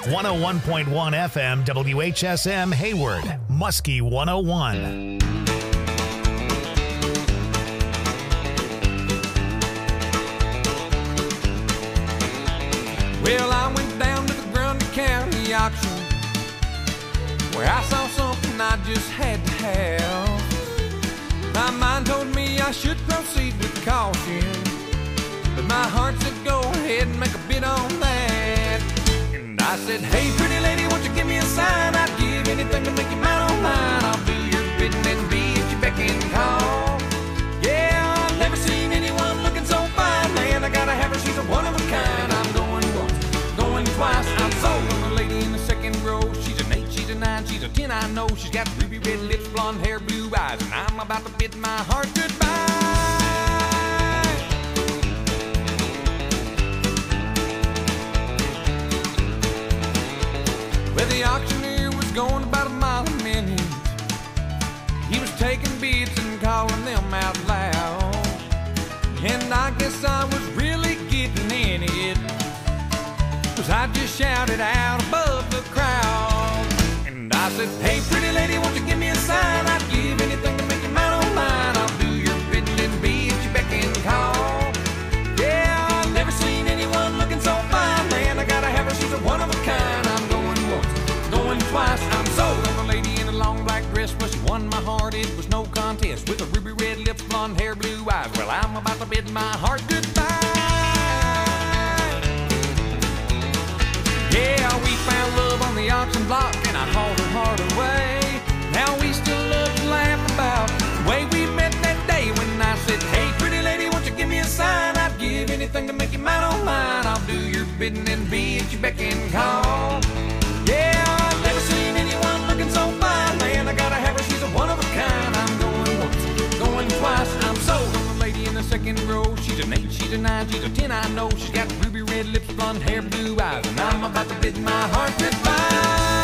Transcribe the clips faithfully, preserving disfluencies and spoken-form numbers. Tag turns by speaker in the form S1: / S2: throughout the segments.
S1: one oh one point one F M, W H S M, Hayward, Muskie one oh one.
S2: Well, I went down to the Grundy County auction where I saw something I just had to have. My mind told me I should proceed with caution, but my heart said go ahead and make a bid on that. And I said, hey, pretty lady, won't you give me a sign? I'd give anything to make you mine on mine. I'll do your bidding and be at your beck and call. Yeah, I've never seen anyone looking so fine. Man, I gotta have her, she's a one of a kind. I'm going once, going twice. I'm sold on the lady in the second row. She's an eight, she's a nine, she's a ten, I know. She's got ruby red lips, blonde hair, blue eyes, and I'm about to bid my heart goodbye. Well, the auctioneer was going about a mile a minute. He was taking bids and calling them out loud. And I guess I was really getting in it, 'cause I just shouted out above the crowd. And I said, hey, pretty lady, won't you give me a sign? I'd give anything to make you mine on mine. I'll do your bidding and be at your beck and call. Yeah, I've never seen anyone looking so fine. Man, I gotta have her, she's a one of a kind. I'm going once, going twice. I'm sold on a lady in a long black dress. Well, she won my heart, it was no contest. With a ruby red lips, blonde hair, blue eyes. Well, I'm about to bid my heart goodbye. Yeah, we found love on the auction block, and I hauled her heart away. Now we still love to laugh about the way we met that day when I said, hey, pretty lady, won't you give me a sign? I'd give anything to make you mine on mine. I'll do your bidding and be at your beck and call. Yeah, I've never seen anyone looking so fine. Man, I gotta have her, she's a one of a kind. I'm going once, going twice. I'm sold on the lady in the second row. She's an eight, she's a nine, she's a ten, I know. She's got ruby red lips, blonde hair, blue eyes, and I'm about to bid my heart goodbye.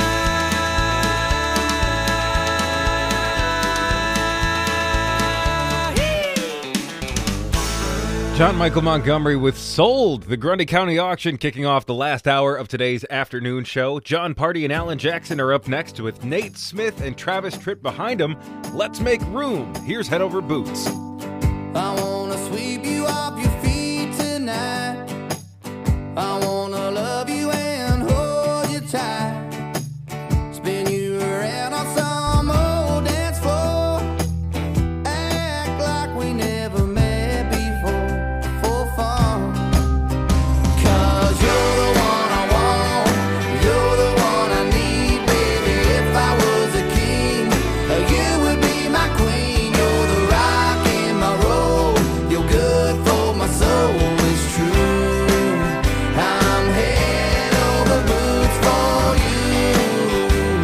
S3: John Michael Montgomery with Sold, the Grundy County auction kicking off the last hour of today's afternoon show. John Party and Alan Jackson are up next with Nate Smith and Travis Tritt behind them. Let's make room. Here's Head Over Boots.
S4: I wanna sweep you off your feet tonight. I wanna love you and hold you tight. Spin you around on some old dance floor. Act like we never met before, for fun. 'Cause you're the one I want, you're the one I need, baby. If I was a king, you would be my queen. You're the rock in my road, you're good for my soul, it's true. I'm head over boots for you.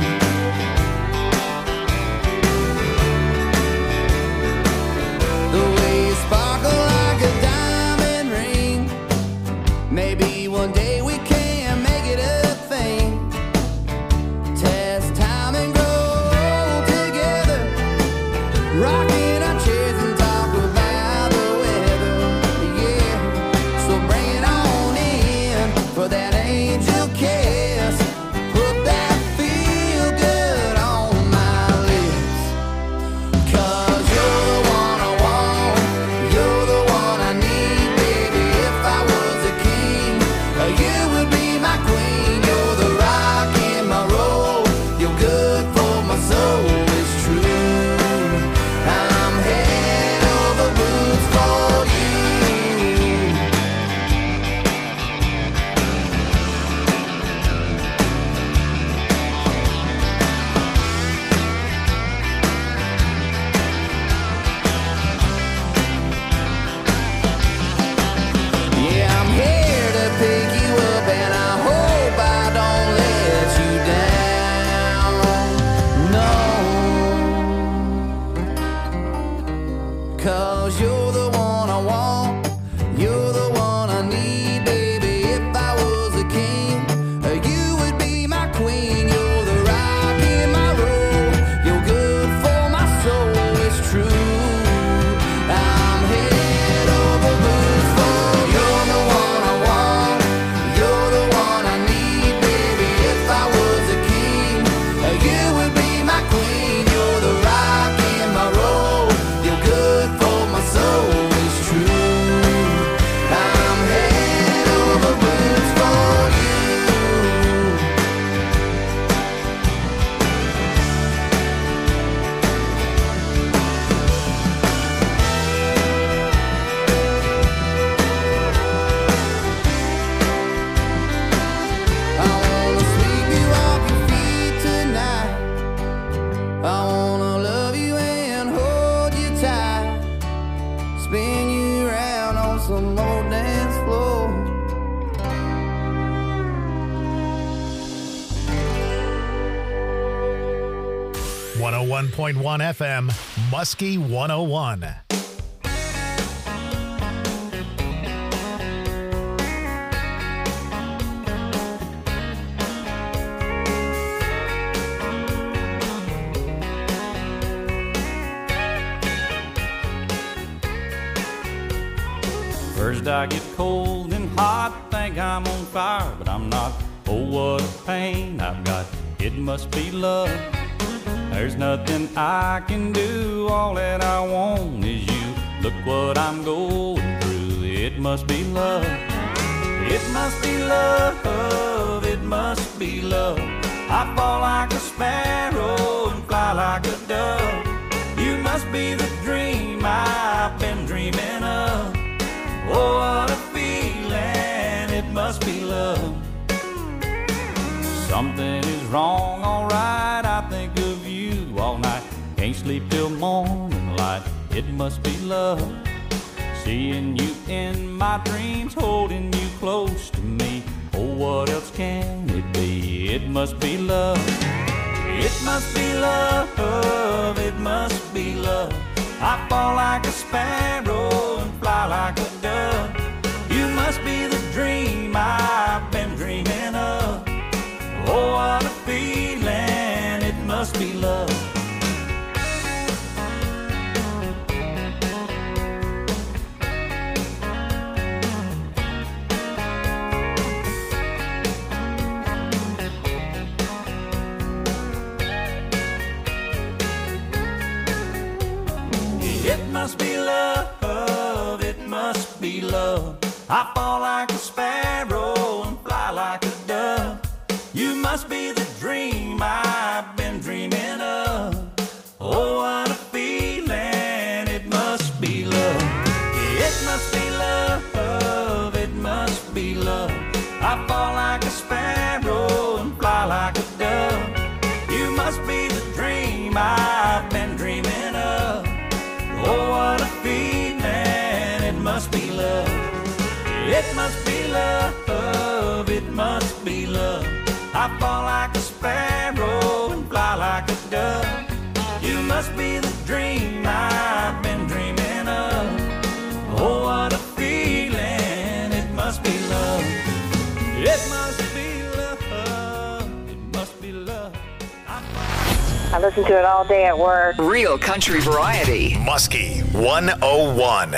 S4: The way you sparkle like a diamond ring. Maybe one day we can make it a thing. Test time and grow together. Rocking our chairs and talk about the weather. Yeah, so bring it on in for that angel kiss. Put that feel good on my lips. 'Cause you're the one I want, you're the one I need, baby. If I was a king, you would be my queen. You're the rock in my road, you're good for my soul, it's true. I'm head over boots for you.
S1: one oh one point one F M, Muskie one oh one.
S5: First I get cold and hot, think I'm on fire, but I'm not. Oh, what a pain I've got, it must be love. There's nothing I can do, all that I want is you. Look what I'm going through, it must be love. It must be love, it must be love. I fall like a sparrow and fly like a dove. You must be the dream I've been dreaming of. Oh, what a feeling, it must be love. Something is wrong, alright, I think of you all night. Can't sleep till morning light, it must be love. Seeing you in my dreams, holding you close to me. Oh, what else can it be? It must be love. It must be love, it must be love. I fall like a sparrow and fly like a dove. You must be the dream I've been dreaming of. Oh, what a feeling, it must be love. It must be love, it must be love. I fall like a sparrow and fly like a dove. You must be the dream I've been dreaming of. Oh, what a feeling, it must be love. It must be love, it must be love. I fall like a sparrow and fly like a dove. You must be the dream I've been dreaming of. Oh, what a feeling, it must be love. It must be love, it must be love. I fall like a sparrow and fly like a dove. You must be the dream I've been dreaming of. Oh, what a feeling, it must be love. It must be love, it must be love.
S6: I listen to it all day at work.
S7: Real country variety.
S1: Muskie one oh one.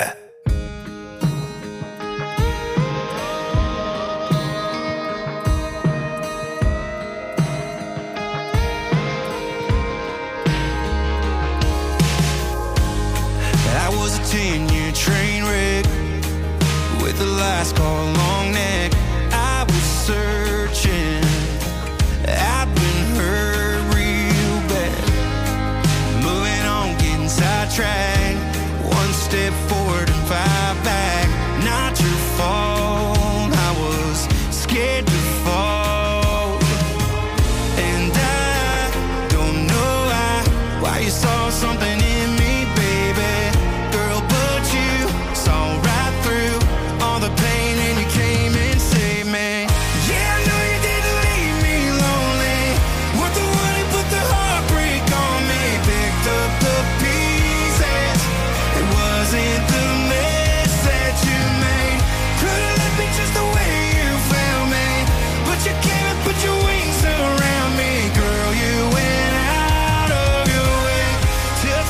S8: I was a ten-year train wreck with a last call long neck. I was searching, I'd been hurt real bad. Moving on, getting sidetracked. One step forward and five back. Not your fault, I was scared to fall. And I don't know why, why you saw something in me, baby. Girl, but you saw right through all the pain and you came and saved me. Yeah, I know you didn't leave me lonely. Weren't the one who put the heartbreak on me. Picked up the pieces. It wasn't the mess that you made. Could've left me just the way you found me. But you came and put your wings around me. Girl, you went out of your way to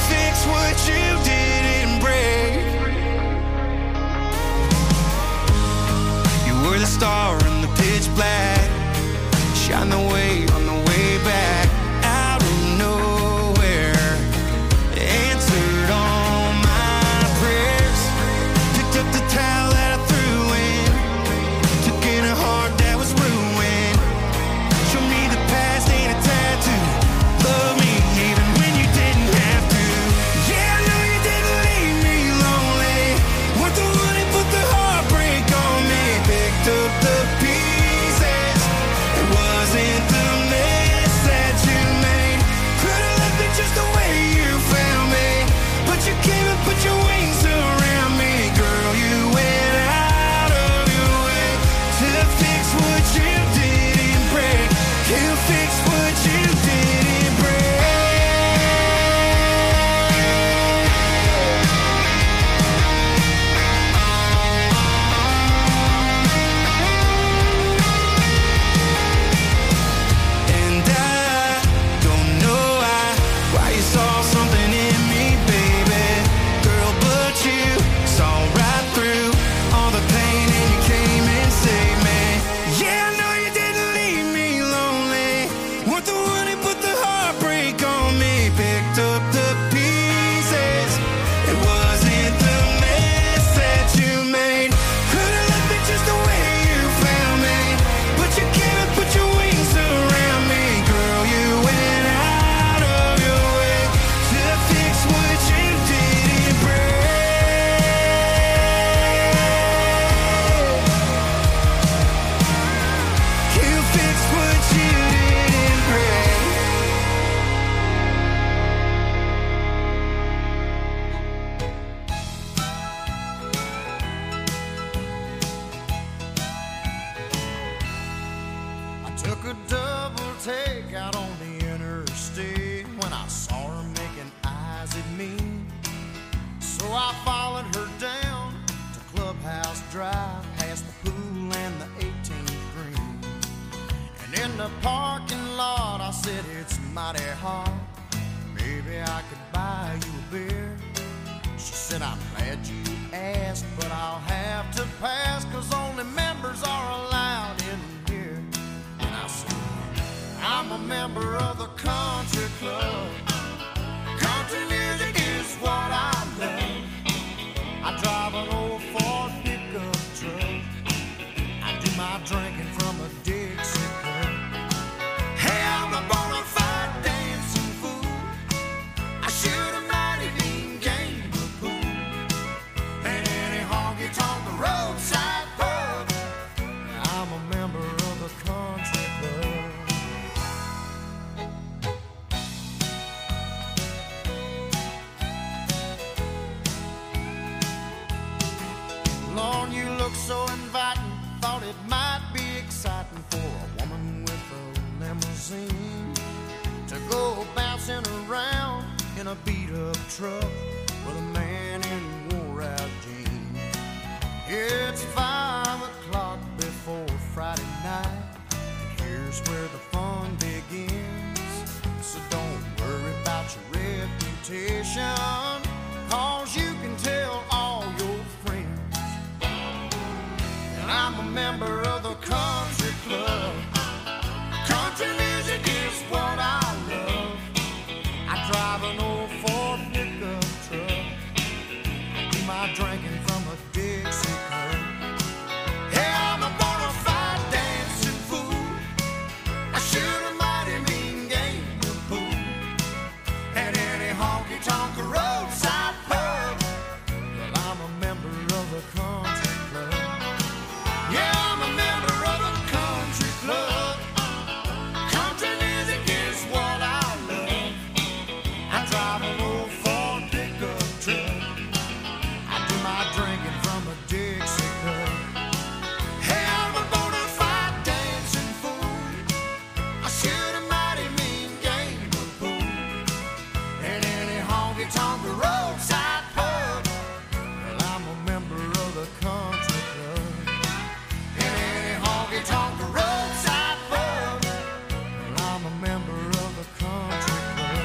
S9: Took a double take out on the interstate when I saw her making eyes at me. So I followed her down to Clubhouse Drive, past the pool and the eighteenth green. And in the parking lot I said, it's mighty hot, maybe I could buy you a beer. She said, I'm glad you asked, but I'll have to pass, 'cause only members are allowed in here. And I said, I'm a member of the country club. Country music is what I love. I drive an old Ford pickup truck. I do my drinking from a Dixie cup. Hey, I'm a bona fide dancing fool. I shoot a mighty mean game of pool. And any honky-tonk roadside pub. I'm a member of the country club. Lord, you look so inviting. Thought it might be exciting for a woman with a limousine to go bouncing around in a beat-up truck with a man in wore-out jeans. It's five o'clock before Friday night, and here's where the fun begins. So don't worry about your reputation, 'cause you can tell all your friends. And I'm a member of the country club. Country music is what I love. I drive an old Ford pickup truck. I do my drinking from a Dixie cup. Hey, I'm a bona fide dancing fool. I shoot a mighty mean game of pool. At any honky-tonk roadside pub. Well, I'm a member of the country club. Yeah, I'm a member of the country club. Country music is what I love. I drive an old Ford pickup truck. I do my drinking from a Dixie cup. Hey, I'm a bona fide dancing fool. I shoot a mighty mean game of pool. At any honky-tonk roadside pub. Well, I'm a member of the country club. At any honky-tonk roadside pub. Well, I'm a member of the country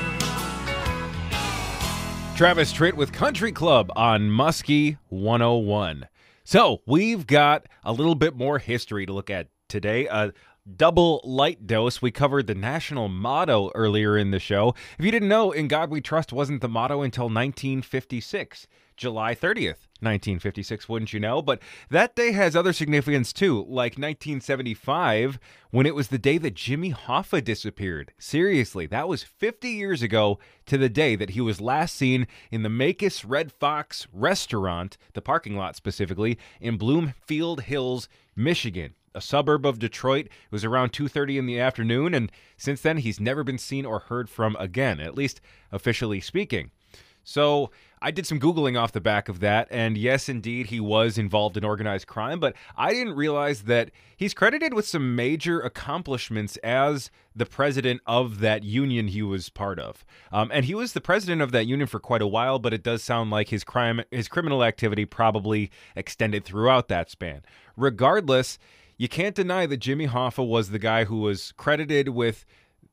S9: club.
S3: Travis Tritt with Country Club on Muskie one oh one. So we've got a little bit more history to look at today. A double light dose. We covered the national motto earlier in the show. If you didn't know, In God We Trust wasn't the motto until nineteen fifty-six. July thirtieth, nineteen fifty-six, wouldn't you know? But that day has other significance too, like nineteen seventy-five, when it was the day that Jimmy Hoffa disappeared. Seriously, that was fifty years ago to the day that he was last seen in the Makis Red Fox restaurant, the parking lot specifically, in Bloomfield Hills, Michigan, a suburb of Detroit. It was around two thirty in the afternoon, and since then he's never been seen or heard from again, at least officially speaking. So I did some Googling off the back of that, and yes, indeed, he was involved in organized crime, but I didn't realize that he's credited with some major accomplishments as the president of that union he was part of. Um, and he was the president of that union for quite a while, but it does sound like his crime, his criminal activity probably extended throughout that span. Regardless, you can't deny that Jimmy Hoffa was the guy who was credited with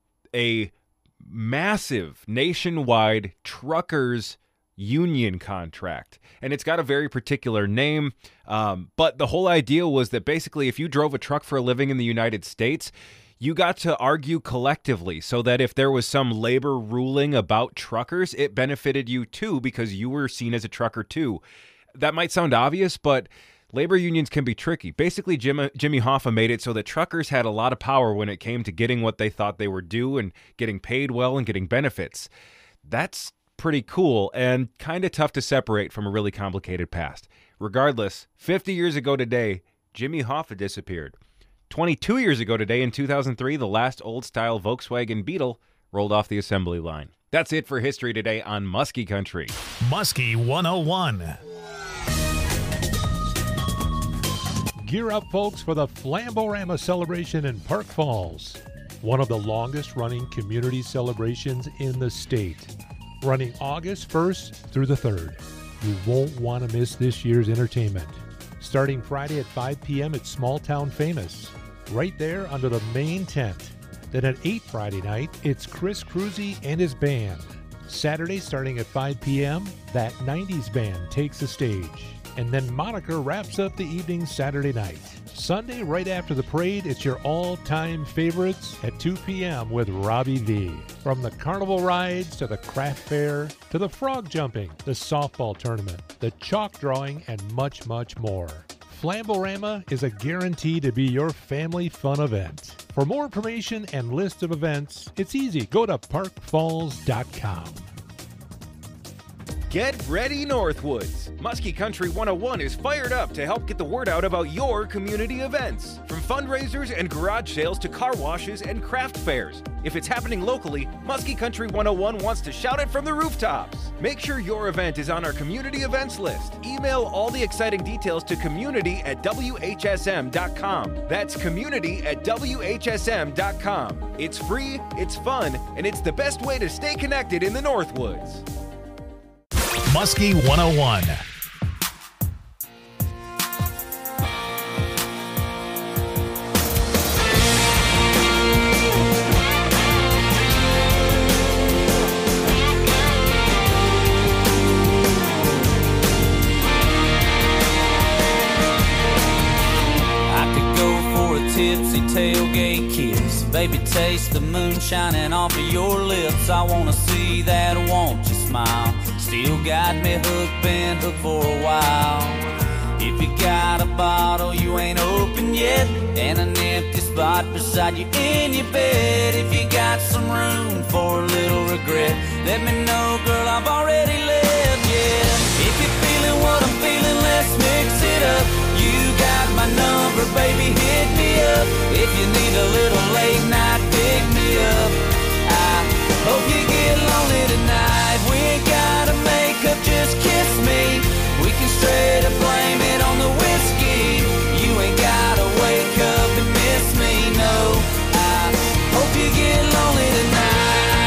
S3: a massive nationwide truckers union contract, and it's got a very particular name, um, but the whole idea was that basically if you drove a truck for a living in the United States, you got to argue collectively, so that if there was some labor ruling about truckers, it benefited you too because you were seen as a trucker too. That might sound obvious, but labor unions can be tricky. Basically, Jim, Jimmy Hoffa made it so that truckers had a lot of power when it came to getting what they thought they were due and getting paid well and getting benefits. That's pretty cool and kind of tough to separate from a really complicated past. Regardless, fifty years ago today, Jimmy Hoffa disappeared. twenty-two years ago today, in two thousand three, the last old-style Volkswagen Beetle rolled off the assembly line. That's it for History Today on Muskie Country.
S1: Muskie one oh one.
S10: Gear up, folks, for the Flamborama celebration in Park Falls, one of the longest-running community celebrations in the state, running August first through the third. You won't want to miss this year's entertainment. Starting Friday at five p.m. at Small Town Famous, right there under the main tent. Then at eight Friday night, it's Chris Cruzy and his band. Saturday, starting at five p.m., that nineties band takes the stage. And then Monica wraps up the evening Saturday night. Sunday, right after the parade, it's your all-time favorites at two p.m. with Robbie V. From the carnival rides to the craft fair to the frog jumping, the softball tournament, the chalk drawing, and much, much more. Flamborama is a guarantee to be your family fun event. For more information and list of events, it's easy. Go to park falls dot com.
S3: Get ready, Northwoods! Muskie Country one oh one is fired up to help get the word out about your community events. From fundraisers and garage sales to car washes and craft fairs. If it's happening locally, Muskie Country one oh one wants to shout it from the rooftops. Make sure your event is on our community events list. Email all the exciting details to community at W H S M dot com. That's community at W H S M dot com. It's free, it's fun, and it's the best way to stay connected in the Northwoods.
S1: Muskie one oh one.
S5: I could go for a tipsy tailgate kiss. Baby, taste the moon shining off of your lips. I wanna see that, won't you smile? Still got me hooked, been hooked for a while. If you got a bottle you ain't opened yet, and an empty spot beside you in your bed, if you got some room for a little regret, let me know, girl, I've already left, yeah. If you're feeling what I'm feeling, let's mix it up. You got my number, baby, hit me up. If you need a little late night, pick me up. I hope you get lonely tonight. We ain't gotta make up, just kiss me. We can straight up blame it on the whiskey. You ain't gotta wake up and miss me, no. I hope you get lonely tonight.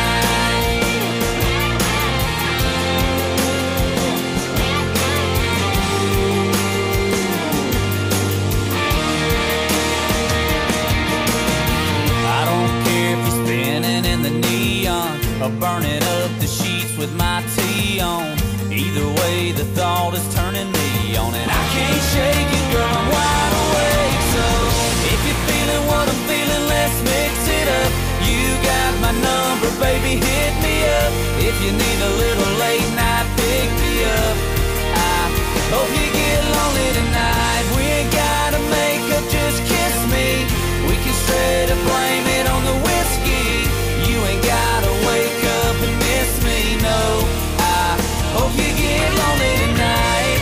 S5: I don't care if you're spinning in the neon or burning up the sheets with my tea on. Either way, the thought is turning me on, and I can't shake it, girl, I'm wide awake. So if you're feeling what I'm feeling, let's mix it up. You got my number, baby, hit me up. If you need a little late night, pick me up. I hope you get lonely tonight. We ain't gotta make up, just kiss me. We can straight up blame it on the whiskey. You ain't gotta wake up and miss me, no. I hope you get lonely tonight.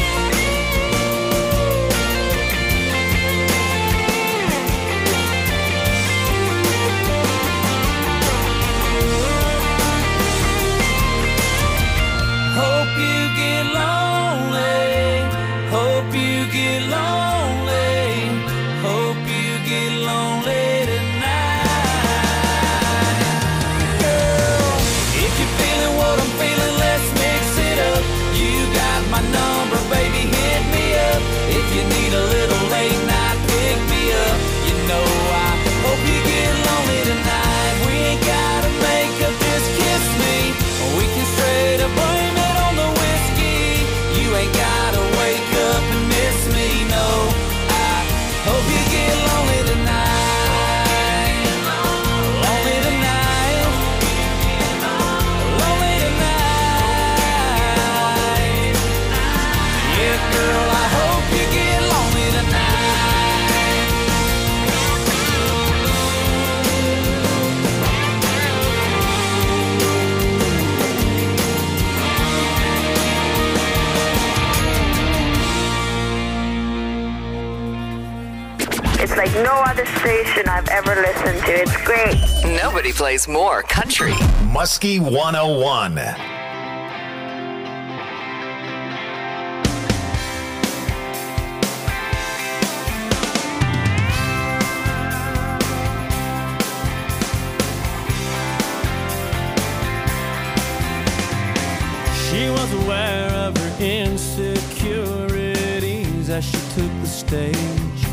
S5: Hope you get lonely. Hope you get lonely. Hope you get lonely tonight. Girl, if you're feeling what I'm feeling, let's mix it up. You got my number, baby, hit me up. If you need a little late night, pick me up. You know I hope you get lonely tonight. We ain't gotta make up, just kiss me. We can straight up blame it on the whiskey. You ain't gotta wake up and miss me, no. I hope you get lonely tonight. Lonely tonight. Lonely tonight. Yeah, girl, I hope you get lonely tonight.
S6: It's like no other station I've ever listened to. It's great.
S7: Nobody plays more country.
S1: Muskie one oh one.
S11: as she took the stage.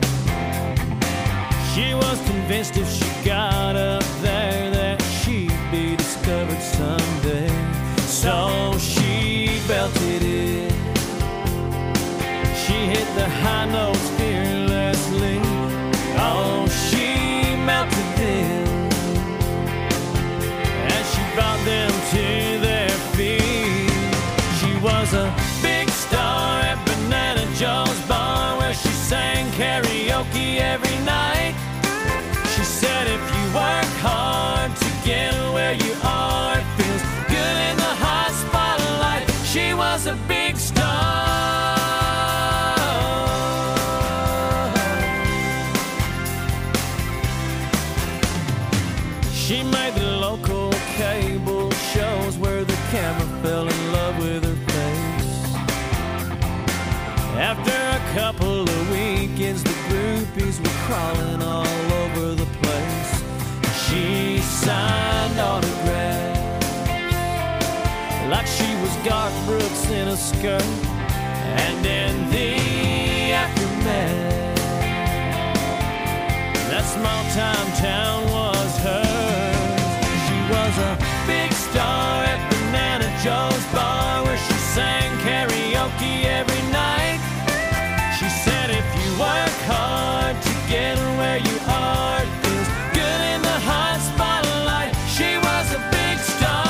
S11: She was convinced if she got up there that she'd be discovered someday. So she belted it. She hit the high notes fearlessly. Oh, she melted them as she brought them to their feet. She was a big star at Banana Joe's bar where she sang karaoke every night. She said if you work hard to get where you are, it feels good in the hot spotlight. She was a big star. She made the local cable shows where the camera fell in love with her face. After a couple of weekends, the groupies were crawling all over the place. She signed autographs like she was Garth Brooks in a skirt. And in the aftermath, that small-time town was hers. She was a big star at Banana Joe's bar where she sang karaoke every night. She said if you work hard to get where you are, it feels good in the hot spotlight. She was a big star.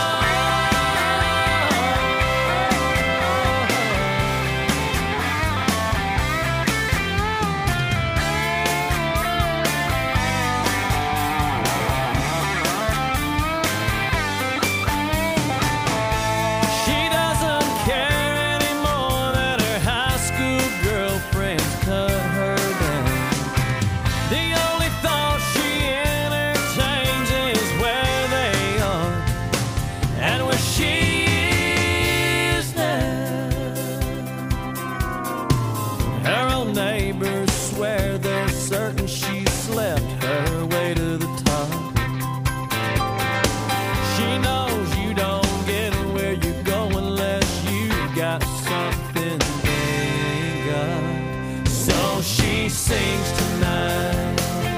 S11: Sings tonight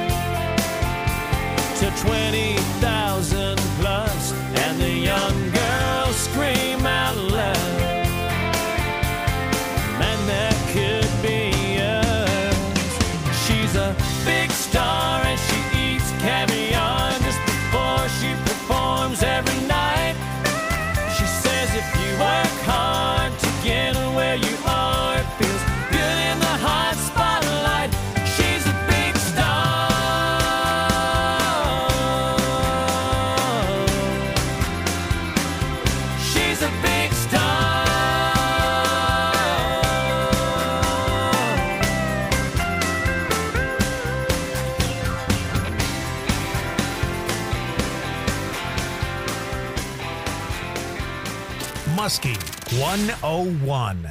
S11: to twenty thousand plus, and the young girls scream out loud, man, that could be us. She's a big star and she eats caviar just before she performs every night. She says if you work hard to get where you are, it feels good in the hot spotlight. She's a big star. She's a big star.
S1: Muskie one oh one.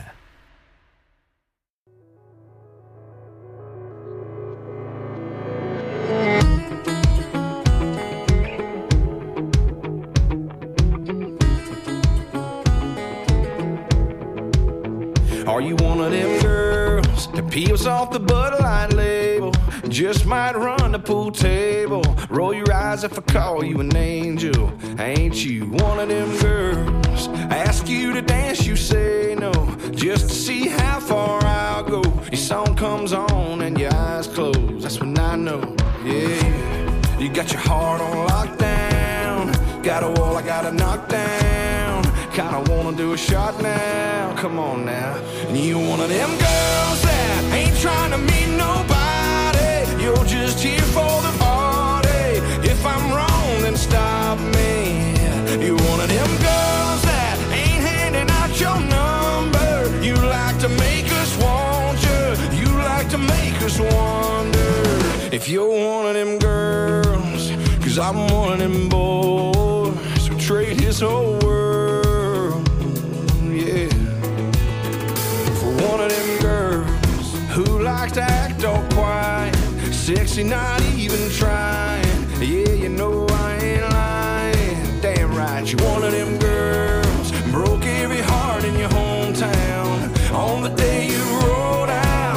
S8: Are you one of them girls that peels off the Bud Light label? Just might run the pool table. Roll your eyes if I call you an angel. Ain't you one of them girls? I ask you to dance, you say no, just to see how far I'll go. Your song comes on and your eyes close. That's when I know, yeah. You got your heart on lockdown. Got a wall I gotta knock down. Kinda wanna do a shot now, come on now. And you one of them girls that ain't trying to meet nobody. You're just here for the party. If I'm wrong, then stop me. You're one of them girls that ain't handing out your number. You like to make us want you. You like to make us wonder if you're one of them girls. Cause I'm one of them boys who trade his whole world, yeah, for one of them girls who like to act all quiet, sexy, not even trying. Yeah, you know I ain't lying. Damn right, you one of them girls broke every heart in your hometown on the day you rolled out.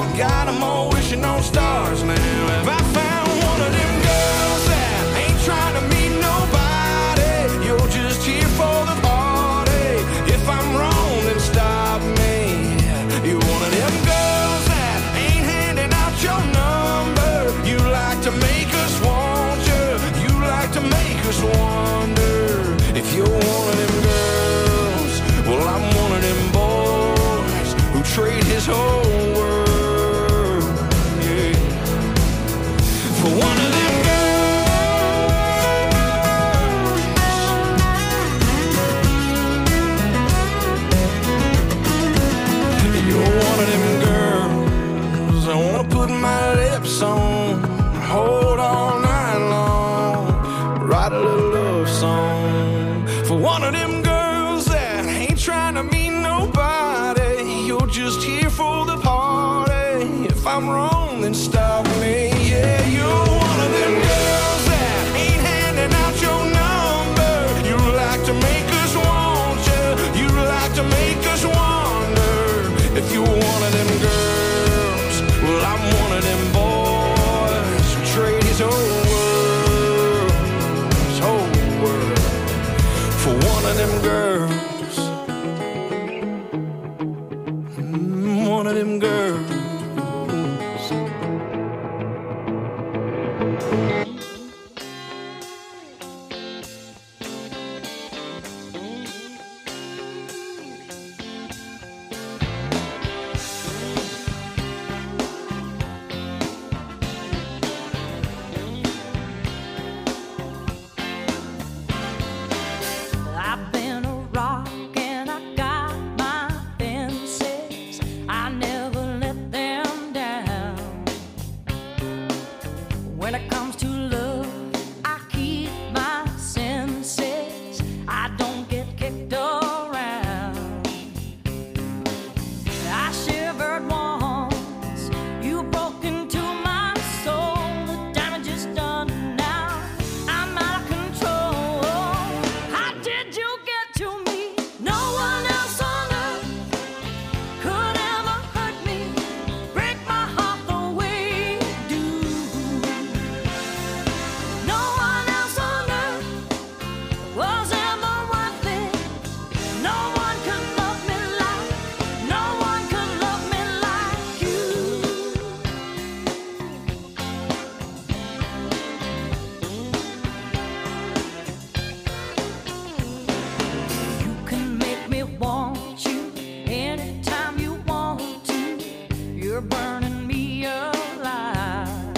S2: write a little love song for one of them girls that ain't trying to meet nobody. You're just here for the party. If I'm wrong, then stop me. Yeah, you're one of them girls that ain't handing out your number. You like to make us want you. You like to make us wonder if you're one of them girls. Well, I'm one of them boys who trade his whole world, his whole world for one of them girls. Mm, one of them girls.
S11: I've been a rock and I got my fences. I never let them down. When it comes to love, I keep my senses. I don't get kicked around. I shivered once. You broke into my soul. The damage is done now. I'm out of control. How did you get to me? No one else on earth could ever hurt me, break my heart the way you do. No one else on earth was ever worth it. No one could love me like, no one could love me like you. You can make me want you anytime you want to. You're burning me alive.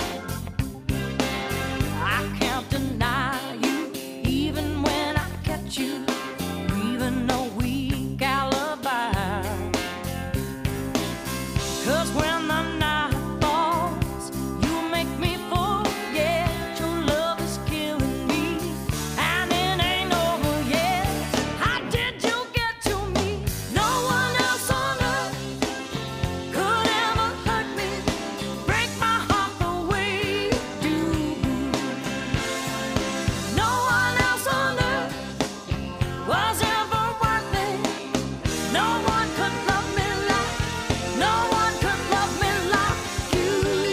S11: I can't deny you, even when I catch you, even a weak alibi. 'Cause when the night falls, you make me forget your love is killing me, and it ain't over yet. How did you get to me? No one else on earth could ever hurt me, break my heart the way you do. No one else on earth was ever worth it. No one could love me like, no one could love me like you.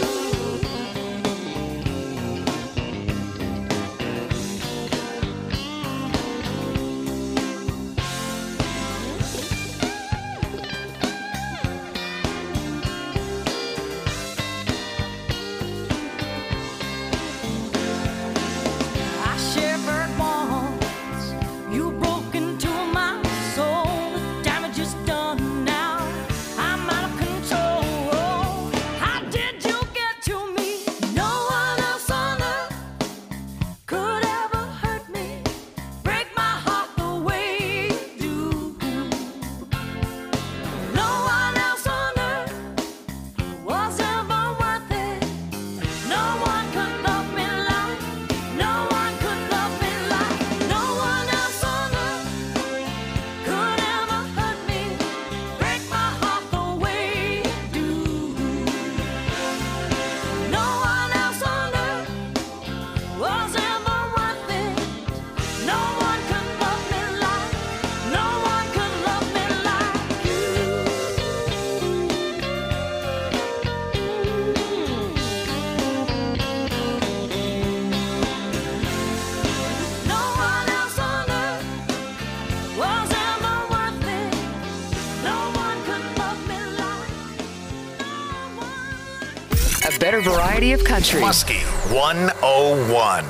S11: I shivered once. You broke into my soul. The damage is done now. I'm out of control. How did you get to me? No one else on earth could ever hurt me, break my heart the way you do. No one else on earth was ever worth it. No one could love me like, no one could love me like, no one else on earth could ever hurt me, break my heart the way you do. No one else on earth was ever worth it. No one could love me like, no one could love me like you. No one else on earth was ever worth it. No one could love me like, no one.
S7: A better variety of country.
S1: Muskie one oh one.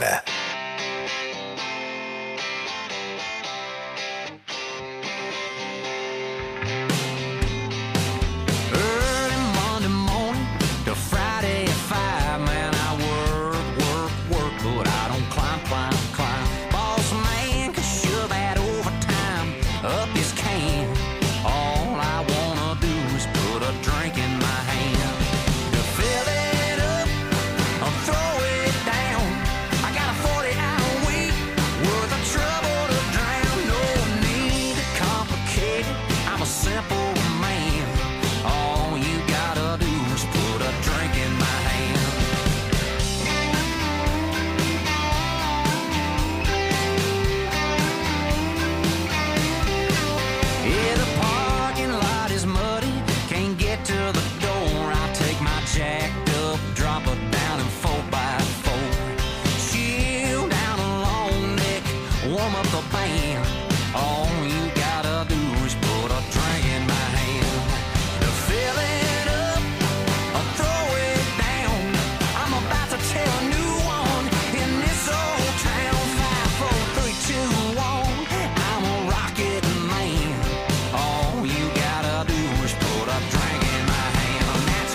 S8: Early Monday morning to Friday at five, man, I work, work, work, but I don't climb, climb, climb. Boss man can shove that overtime up his can. All I wanna do is put a drink in my hand. To fill it up or throw it down, I got a
S5: the band. All you gotta do is put a drink in my hand. To fill it up or throw it down, I'm about to tell a new one in this old town. Five, four, three, two, one. I'm a rocket man. All you gotta do is put a drink in my hand. And that's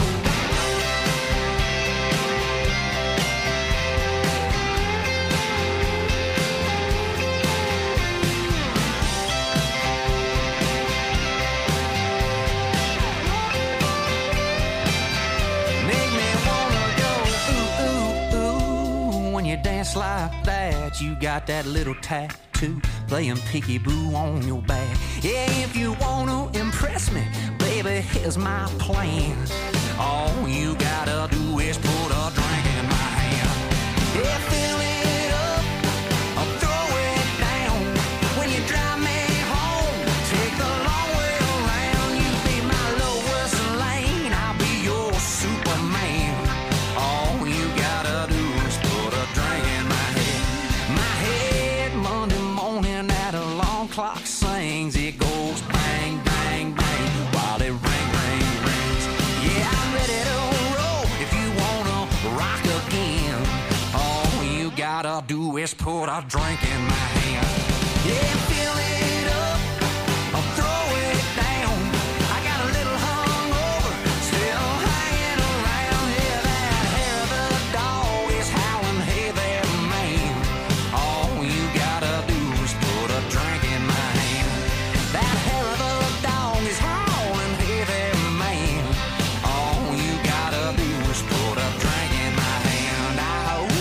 S5: make me wanna go ooh, ooh, ooh. When you dance like that, you got that little tattoo playing peekaboo on your back. Yeah, if you wanna impress me, baby, here's my plan. All you gotta do is put a drink in my hand. Yeah, fill it up or throw it down. When you drive me home, take the long way around. You be my Lois Lane, I'll be your Superman. All you gotta do is put a drink in my head. My head Monday morning, that alarm clock sings. It goes bang, bang, bang while it ring, ring, rings. Yeah, I'm ready to roll if you wanna rock again. All you gotta do is put a drink in my hand. Yeah, fill it up or throw it down. I got a little hungover, still hanging around. Yeah, that hair of the dog is howling, hey there, man. All you gotta do is put a drink in my hand. That hair of the dog is howling, hey there, man. All you gotta do is put a drink in my hand. Ah, ooh,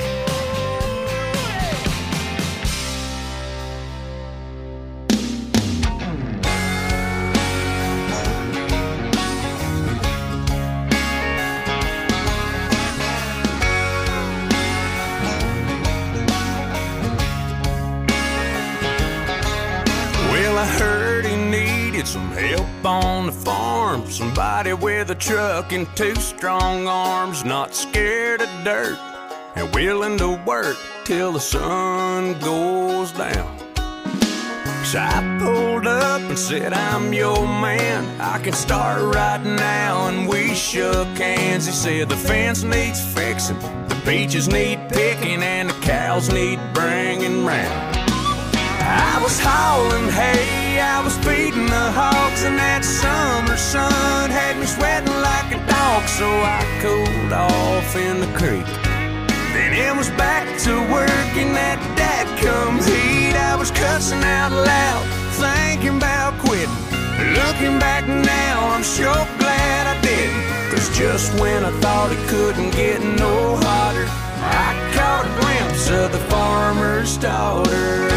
S12: Well, I heard he needed some help on the farm. Somebody with a truck and two strong arms, not scared of dirt and willing to work till the sun goes down. So I pulled up and said, I'm your man, I can start right now. And we shook hands. He said the fence needs fixing, the peaches need picking, and the cows need bringing round. I was hauling hay, I was feeding the hogs, and that summer sun had me sweating like a dog. So I cooled off in the creek. Then it was back to work in that dadgum heat. I was cussing out loud, thinking about quitting. Looking back now, I'm sure glad I didn't. Cause just when I thought it couldn't get no hotter, I caught a glimpse of the farmer's daughter.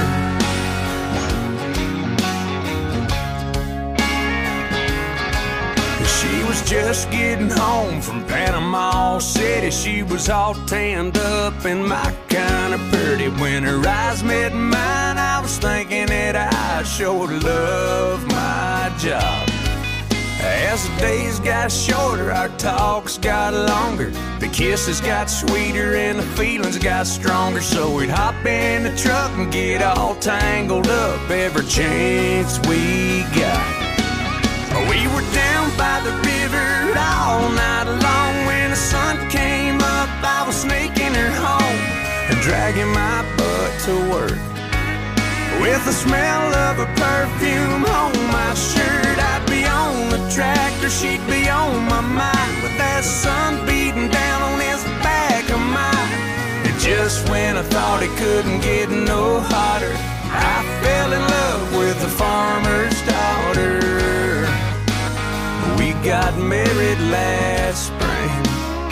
S12: She was just getting home from Panama City. She was all tanned up and my kind of pretty. When her eyes met mine, I was thinking that I sure love my job. As the days got shorter, our talks got longer. The kisses got sweeter and the feelings got stronger. So we'd hop in the truck and get all tangled up every chance we got. We were down by the river all night long. When the sun came up, I was sneaking her home and dragging my butt to work. With the smell of her perfume on my shirt, I'd be on the tractor, she'd be on my mind. With that sun beating down on this back of mine. And just when I thought it couldn't get no hotter, I fell in love with the farmer's daughter. We got married last spring.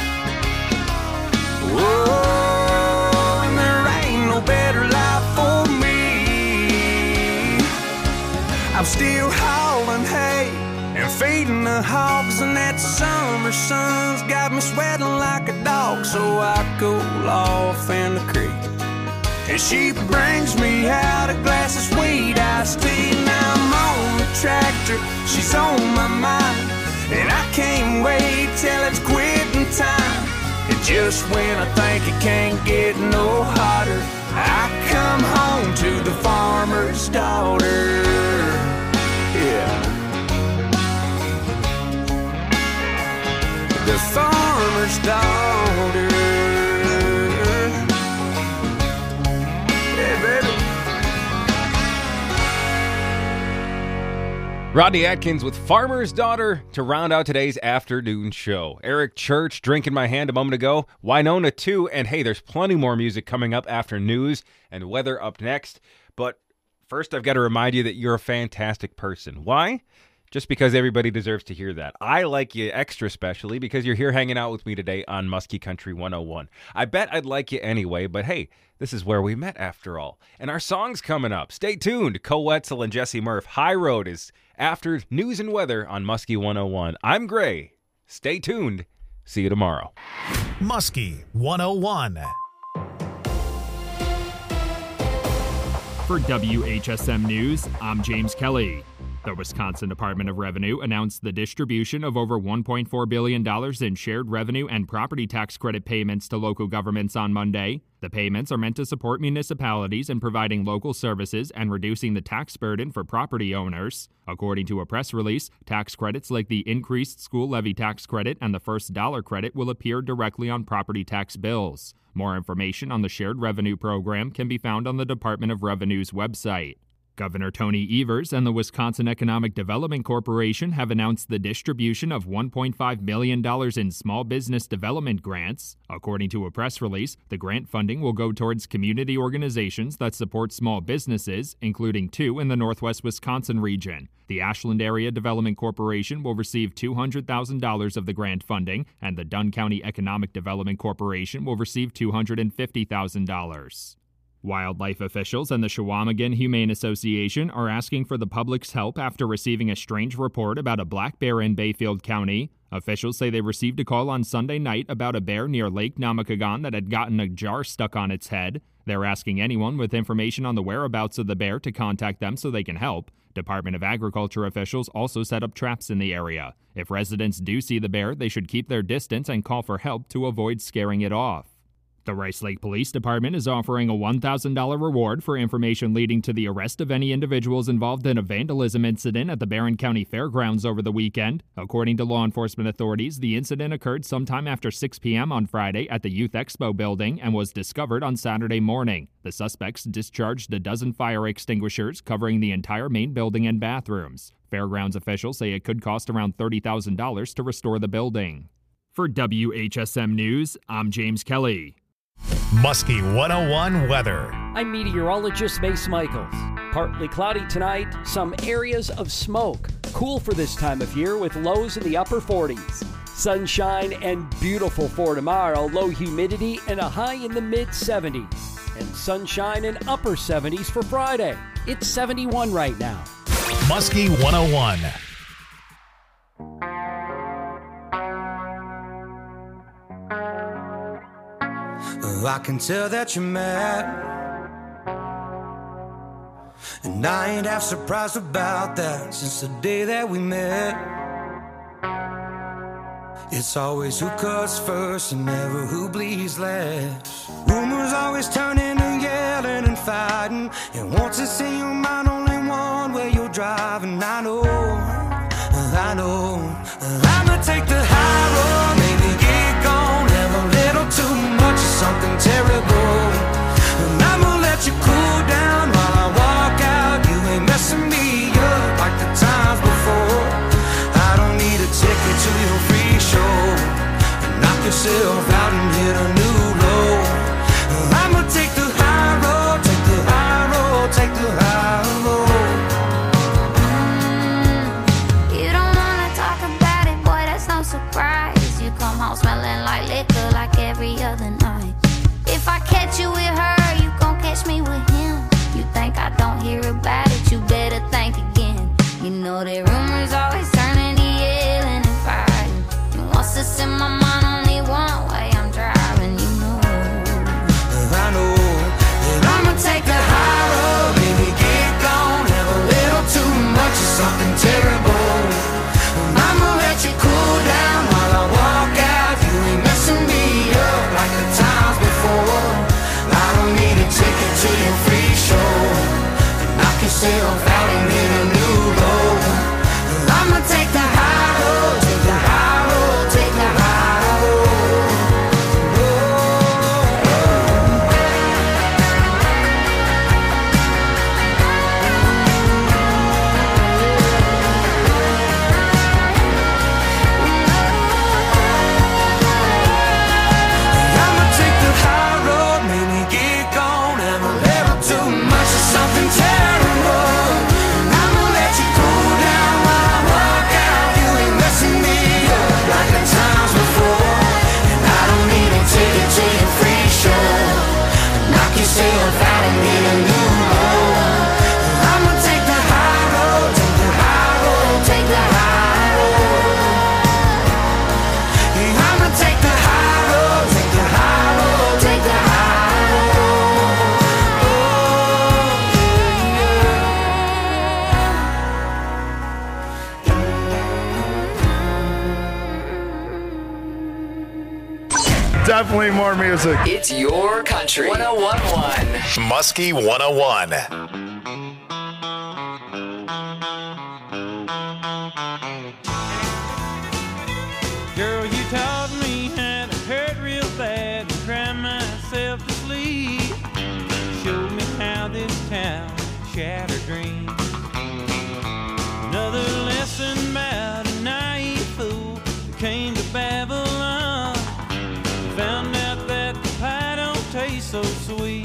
S12: Whoa, and there ain't no better life for me. I'm still hauling hay and feeding the hogs, and that summer sun's got me sweating like a dog. So I cool off in the creek, and she brings me out a glass of sweet iced tea. Now I'm on the tractor, she's on my mind, and I can't wait till it's quitting time. And just when I think it can't get no hotter, I come home to
S3: Rodney Atkins with Farmer's Daughter to round out today's afternoon show. Eric Church, Drink in My Hand a moment ago. Winona too. And hey, there's plenty more music coming up after news and weather up next. But first, I've got to remind you that you're a fantastic person. Why? Just because everybody deserves to hear that. I like you extra specially because you're here hanging out with me today on Muskie Country one oh one. I bet I'd like you anyway, but hey, this is where we met after all. And our song's coming up. Stay tuned. Cole Wetzel and Jesse Murph. High Road is after news and weather on Muskie one oh one. I'm Gray. Stay tuned. See you tomorrow.
S1: Muskie one oh one.
S13: For W H S M News, I'm James Kelly. The Wisconsin Department of Revenue announced the distribution of over one point four billion dollars in shared revenue and property tax credit payments to local governments on Monday. The payments are meant to support municipalities in providing local services and reducing the tax burden for property owners. According to a press release, tax credits like the increased school levy tax credit and the first dollar credit will appear directly on property tax bills. More information on the shared revenue program can be found on the Department of Revenue's website. Governor Tony Evers and the Wisconsin Economic Development Corporation have announced the distribution of one point five million dollars in small business development grants. According to a press release, the grant funding will go towards community organizations that support small businesses, including two in the Northwest Wisconsin region. The Ashland Area Development Corporation will receive two hundred thousand dollars of the grant funding, and the Dunn County Economic Development Corporation will receive two hundred fifty thousand dollars. Wildlife officials and the Chequamegon Humane Association are asking for the public's help after receiving a strange report about a black bear in Bayfield County. Officials say they received a call on Sunday night about a bear near Lake Namakagon that had gotten a jar stuck on its head. They're asking anyone with information on the whereabouts of the bear to contact them so they can help. Department of Agriculture officials also set up traps in the area. If residents do see the bear, they should keep their distance and call for help to avoid scaring it off. The Rice Lake Police Department is offering a one thousand dollars reward for information leading to the arrest of any individuals involved in a vandalism incident at the Barron County Fairgrounds over the weekend. According to law enforcement authorities, the incident occurred sometime after six p.m. on Friday at the Youth Expo building and was discovered on Saturday morning. The suspects discharged a dozen fire extinguishers covering the entire main building and bathrooms. Fairgrounds officials say it could cost around thirty thousand dollars to restore the building. For W H S M News, I'm James Kelly.
S1: Muskie one oh one weather.
S14: I'm meteorologist Mace Michaels. Partly cloudy tonight, some areas of smoke. Cool for this time of year with lows in the upper forties. Sunshine and beautiful for tomorrow, low humidity and a high in the mid seventies. And sunshine and upper seventies for Friday. It's seventy-one right now.
S1: Muskie one oh one.
S8: I can tell that you're mad, and I ain't half surprised about that since the day that we met. It's always who cuts first and never who bleeds last. Rumors always turn into yelling and fighting, and once it's in your mind only one way you're driving. I know, I know, I'ma take the high road, maybe get gone, have a little too much of something terrible, and I'ma let you cool down while I walk out. You ain't messing me up like the times before. I don't need a ticket to your free show. Knock yourself out and hit a new low. I'ma take the high road, take the high road, take the high road.
S15: Mm, you don't wanna talk about it, boy, that's no surprise. You come home smelling like liquor like every other night. If I catch you with her, you gon' catch me with him. You think I don't hear about it, you better think again. You know that rumors always turn into yelling and fighting, and once it's in my mind only one way I'm driving, you know.
S8: I know that I'ma take the high road, baby, get gone, have a little too much of something terrible. I'ma let you cool down while I walk out. You ain't messing me up like the times before. I don't need a ticket to your free show. Knock yourself out and hit a new low. I'ma take the high road, take the high road, take the high road.
S9: get a new love. I'ma take the high road, take the high road, take the high road. I'ma take the high road, take the high road, take the high road.
S16: Definitely more music.
S7: It's your country. one oh one point one.
S1: Muskie one oh one.
S11: Girl, you taught me how to hurt real bad and cry myself to sleep. Showed me how this town shattered dreams. Another lesson about a naive fool that came to Babylon. Found out that the pie don't taste so sweet.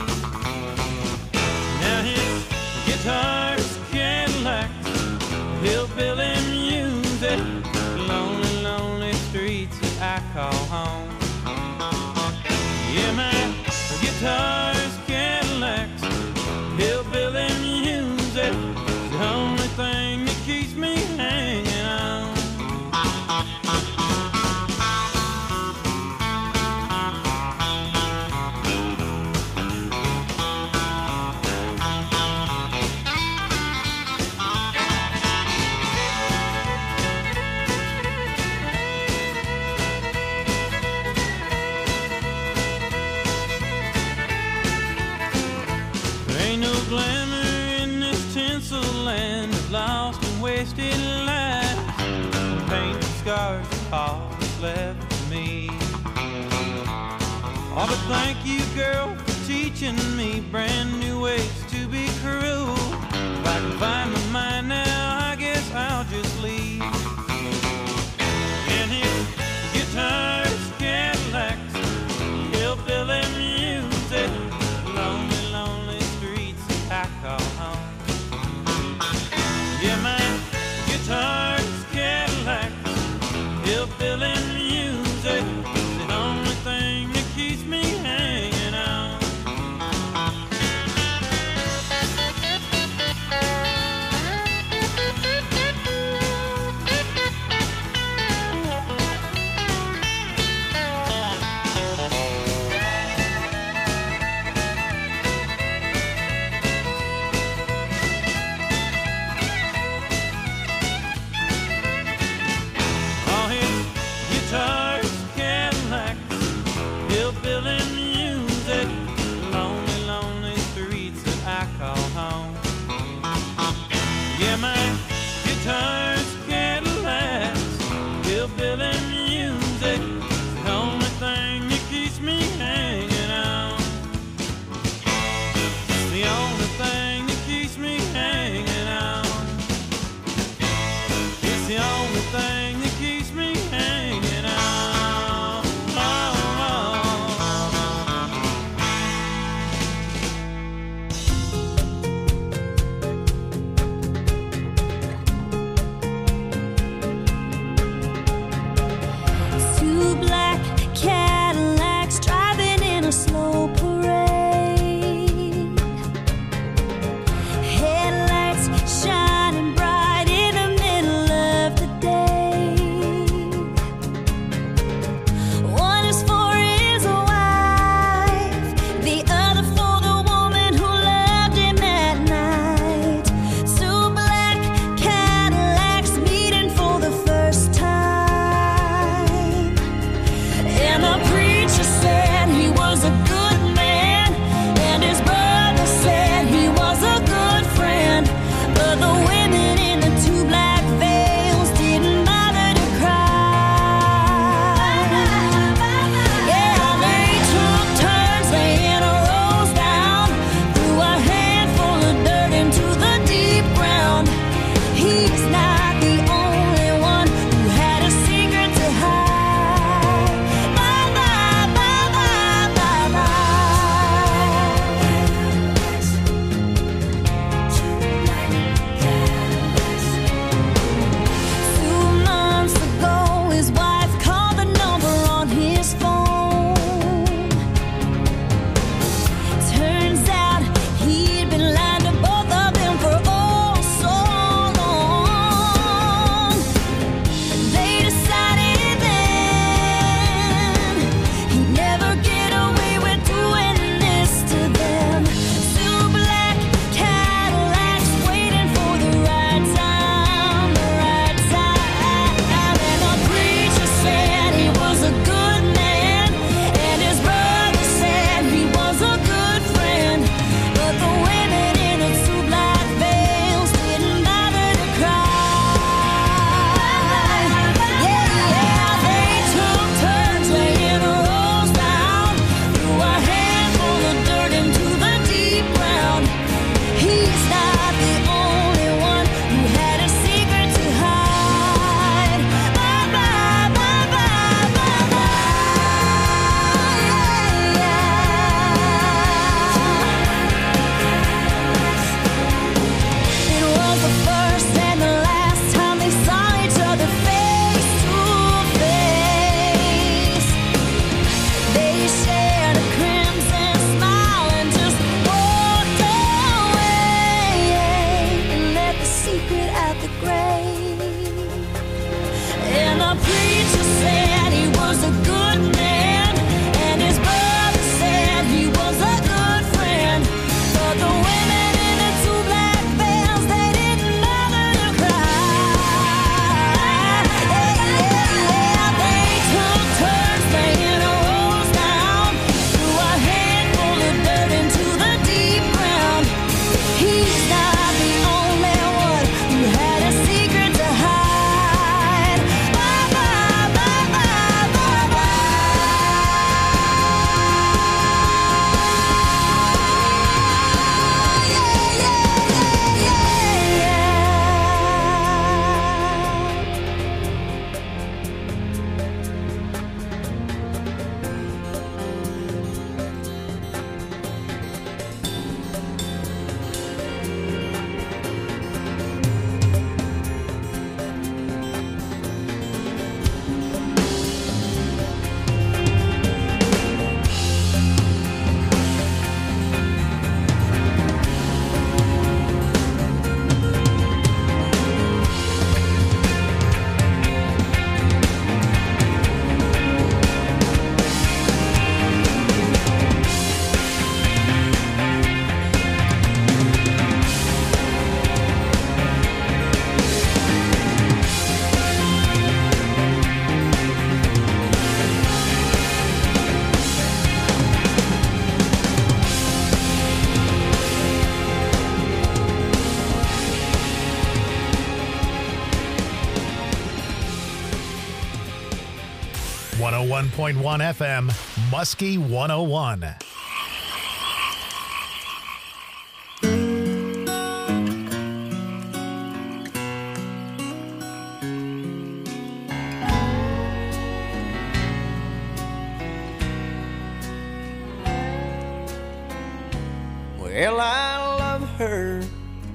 S11: Now his guitar's Cadillacs, hillbilly music, lonely, lonely streets that I call home. Yeah, my guitar's Cadillacs, hillbilly music, the only thing that keeps me hanging on. There ain't no glamour in this tinsel land of lost and wasted lives. Painted scars are all that's left for me. Oh, but thank you, girl, for teaching me brand new ways to be cruel. If I can find my mind now, I guess I'll just leave. And his guitar's Cadillacs, hillbilly music, lonely, lonely streets I call home. Yeah, my guitar's Cadillacs, hillbilly music, the only thing that keeps me hanging on.
S1: one point one F M, Muskie one oh one.
S9: Well, I love her,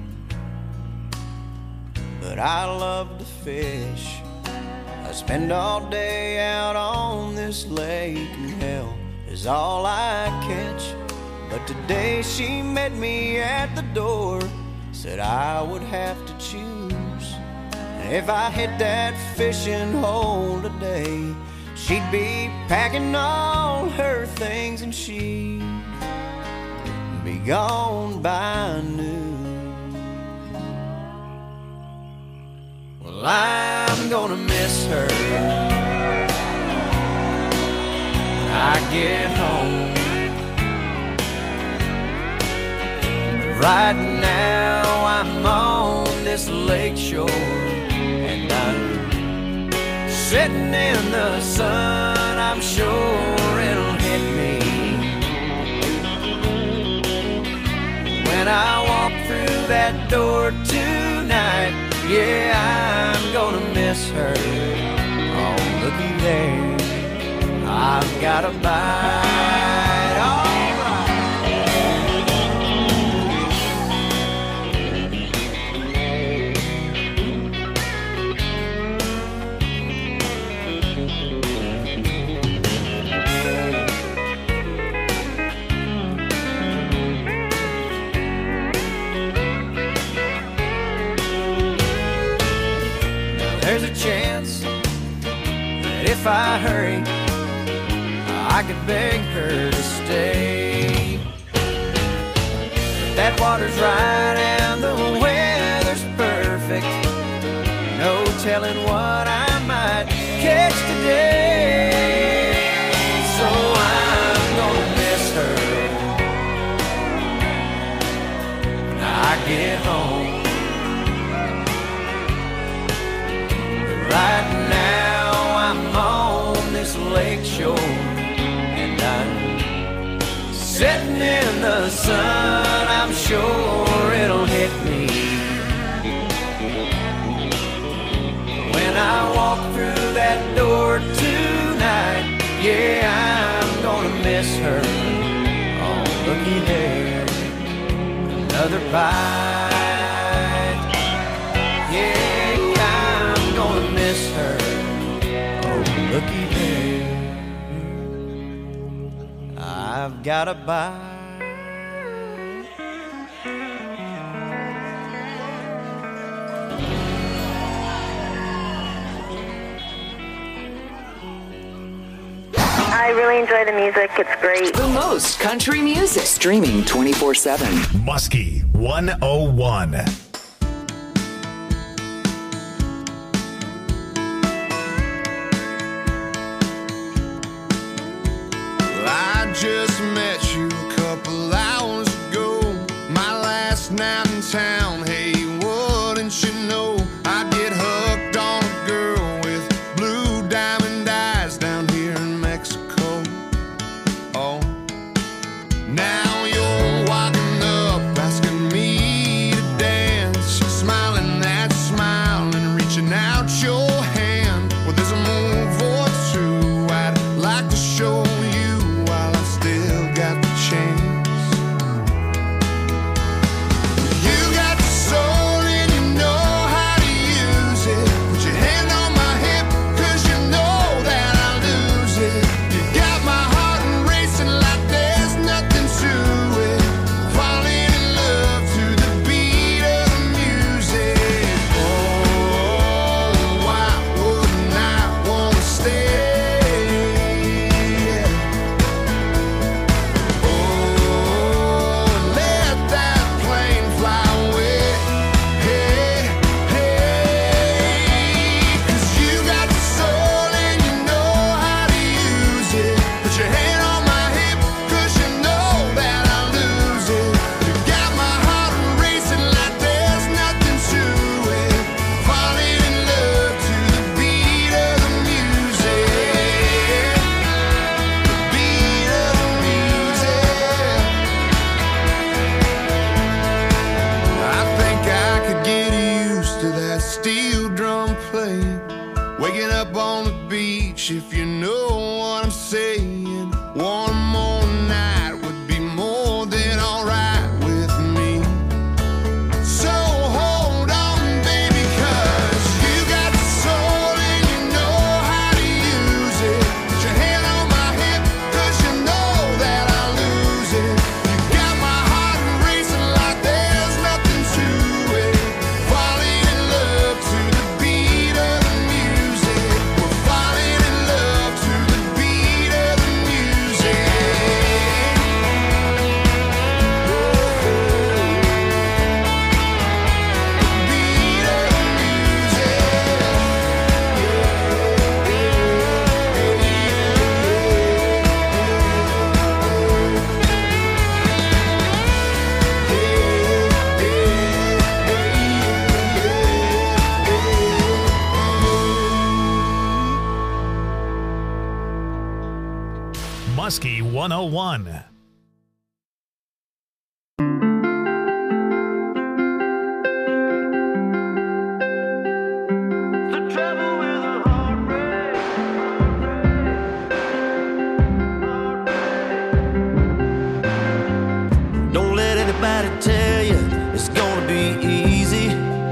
S9: but I love to fish. I spend all day out on this lake, and hell is all I catch. But today she met me at the door, said I would have to choose. And if I hit that fishing hole today, she'd be packing all her things and she'd be gone by noon. Well, I'm gonna miss her when I get home. Right now I'm on this lake shore, and I'm sitting in the sun. I'm sure it'll hit me when I walk through that door tonight. Yeah, I'm gonna miss her. Oh, looky there, I've got a bite. All there's a chance that if I hurry, I could beg her to stay. But that water's right and the weather's perfect. No telling what I might catch today. So I'm gonna miss her when I get home. Right now I'm on this lake shore, and I'm sitting in the sun. I'm sure it'll hit me when I walk through that door tonight. Yeah, I'm gonna miss her. Oh, looky there, another bite. Yeah, I'm gonna miss her. Oh, looky there, I've got a bite.
S6: I really enjoy the music. It's great.
S7: The most country music. Streaming twenty-four seven.
S1: Muskie one oh one.
S9: I just met you a couple hours ago, my last night in town. Hey, wouldn't you know I get hooked on a girl with blue diamond eyes down here in Mexico. Oh, now you're walking up asking me to dance, smiling that smile and reaching out your hand. Well, there's a move or two I'd like to show you while I still got the chance. You got beach, if you know what I'm saying. One more night would be more than alright with me. So hold on, baby, 'cause you got the soul and you know how to use it. Put your hand on my hip, 'cause you know that I lose it. You got my heart racing like there's nothing to it. Falling in love to the beat of the music. We're falling in love to the beat of the music.
S1: Muskie one oh one.
S5: Don't let anybody tell you it's gonna be easy.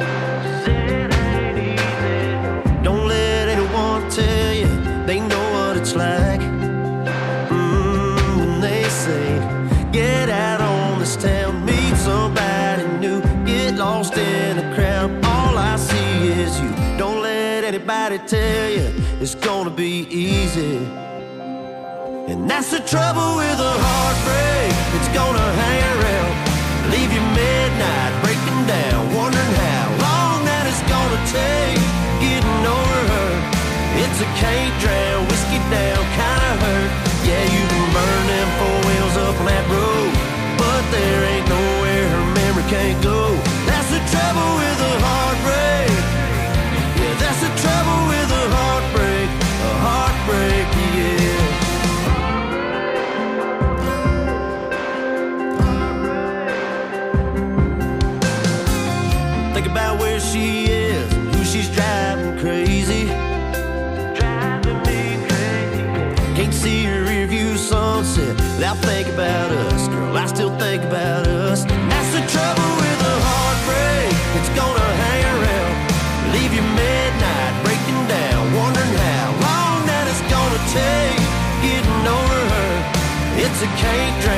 S5: Don't let anyone tell you they know what it's like. Mm, when they say, get out on this town, meet somebody new, get lost in a crowd. All I see is you. Don't let anybody tell you it's gonna be easy. And that's the trouble with a heartbreak. It's gonna hang around, leave you midnight, breaking down, wondering how long that it's gonna take getting over her. It's a can't drown, whiskey down kind of hurt. Yeah, you can burn them four wheels up on that road, but there ain't nowhere her memory can't go. That's the trouble with a heartbreak. Yeah, that's the trouble with a heartbreak. A heartbreak, yeah. Think about where she is, who she's driving crazy. Driving me crazy. Can't see her rear view sunset without thinking about us. Girl, I still think about us. That's the trouble with a heartbreak. It's gonna hang around, leave you midnight, breaking down, wondering how long that it's gonna take getting over her. It's a can't drown.